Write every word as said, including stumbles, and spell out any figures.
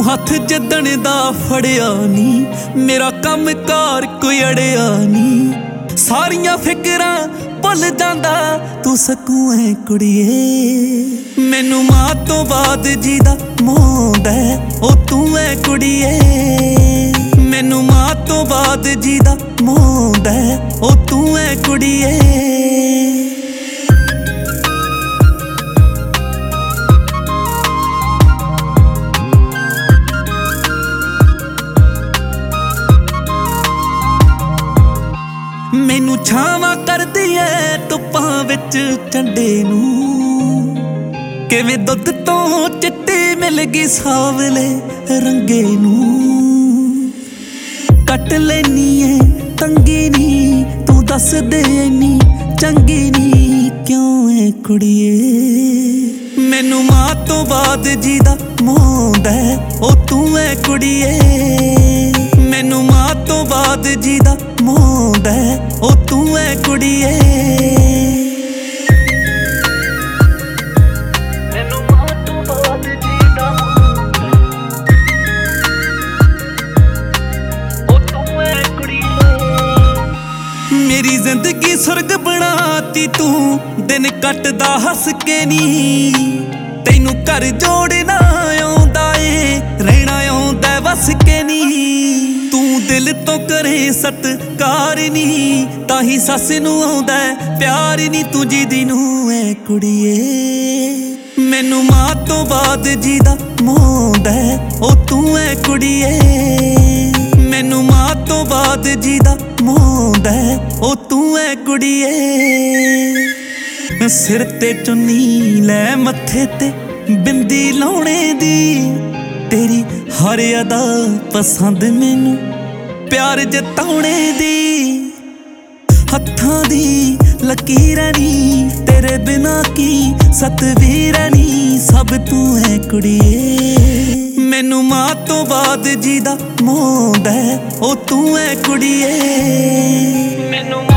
ਤੂੰ ਹੱਥ ਜਿੱਦਣ ਦਾ ਫੜਿਆ ਨੀ, ਮੇਰਾ ਕੰਮ ਕਾਰ ਕੋਈ ਅੜਿਆ ਨੀ। ਸਾਰੀਆਂ ਫਿਕਰਾਂ ਭੁੱਲ ਜਾਂਦਾ ਤੂੰ ਸਕੂੰ ਐ ਕੁੜੀਏ। ਮੈਨੂੰ ਮਾਂ ਤੋਂ ਬਾਅਦ ਜੀਦਾ ਮੋਹਦਾ ਉਹ ਤੂੰ ਐ ਕੁੜੀਏ। ਮੈਨੂੰ ਮਾਂ ਤੋਂ ਬਾਅਦ ਜੀਦਾ ਮੋਹਦਾ ਉਹ ਤੂੰ ਐ ਕੁੜੀਏ। ਮੈਨੂੰ ਛਾਵਾਂ ਕਰਦੀ ਐ ਧੁੱਪਾਂ ਵਿੱਚ ਝੰਡੇ ਨੂੰ, ਕਿਵੇਂ ਦੁੱਧ ਤੋਂ ਚਿੱਟੀ ਮਿਲ ਗਈ ਸਾਵਲੇ ਰੰਗੇ ਨੂੰ। ਕੱਟ ਲੈਨੀ ਐ ਤੰਗੀ ਨੀ ਤੂੰ ਦੱਸ ਦੇ ਇੰਨੀ ਚੰਗੀ ਨੀ ਕਿਉਂ ਐ ਕੁੜੀਏ। ਮੈਨੂੰ ਮਾਂ ਤੋਂ ਬਾਅਦ ਜੀਦਾ ਮੋਹਦਾ ਉਹ ਤੂੰ ਐ ਕੁੜੀਏ। ਮੈਨੂੰ ਮਾਂ ਤੋਂ ਬਾਅਦ ਜੀਦਾ ਮੋਹਦਾ ਉਹ ਤੂੰ ਐ ਕੁੜੀਏ। ਮੈਨੂੰ ਮਾਂ ਤੋਂ ਬਾਅਦ ਜੀਦਾ ਉਹ ਤੂੰ ਐ ਕੁੜੀਏ। ਮੇਰੀ ਜ਼ਿੰਦਗੀ ਸੁਰਗ ਬਣਾਤੀ ਤੂੰ ਦਿਨ ਕੱਟਦਾ ਹੱਸ ਕੇ ਨੀ। ਤੈਨੂੰ ਘਰ ਜੋੜਨਾ ਆਉਂਦਾ ਏ ਰਹਿਣਾ ਆਉਂਦਾ ਵਸ ਕੇ ਨੀ। ਤੂੰ ਦਿਲ ਤੋਂ ਕਰੇ ਸਤਿਕਾਰ ਨੀ ਤਾਂ ਹੀ ਸੱਸ ਨੂੰ ਆਉਂਦਾ ਪਿਆਰ ਨੀ। ਤੂੰ ਜੀਦੀ ਨੂੰ ਐ ਕੁੜੀਏ। ਮੈਨੂੰ ਮਾਂ ਤੋਂ ਬਾਅਦ ਜੀਦਾ ਮੋਹਦਾ ਉਹ ਤੂੰ ਐ ਕੁੜੀਏ। ਮੈਨੂੰ ਮਾਂ ਤੋਂ ਬਾਅਦ ਜੀਦਾ ਮੋਹਦਾ ਉਹ ਤੂੰ ਐ ਕੁੜੀਏ। ਸਿਰ ਤੇ ਚੁੰਨੀ ਲੈ ਮੱਥੇ ਤੇ ਬਿੰਦੀ ਲਾਉਣੇ ਦੀ, ਤੇਰੀ ਹਰ ਅਦਾ ਪਸੰਦ ਮੈਨੂੰ ਪਿਆਰ ਜਤਾਉਣੇ ਦੀ। ਹੱਥਾਂ ਦੀ ਲਕੀਰਾਂ ਨੀ ਤੇਰੇ ਬਿਨਾ ਕੀ ਸਤਵੀਰਾਂ ਨੀ ਸਭ ਤੂੰ ਐ ਕੁੜੀਏ। ਮੈਨੂੰ ਮਾਂ ਤੋਂ ਬਾਅਦ ਜੀਦਾ ਮੋਹਦਾ ਉਹ ਤੂੰ ਐ ਕੁੜੀਏ। ਮੈਨੂੰ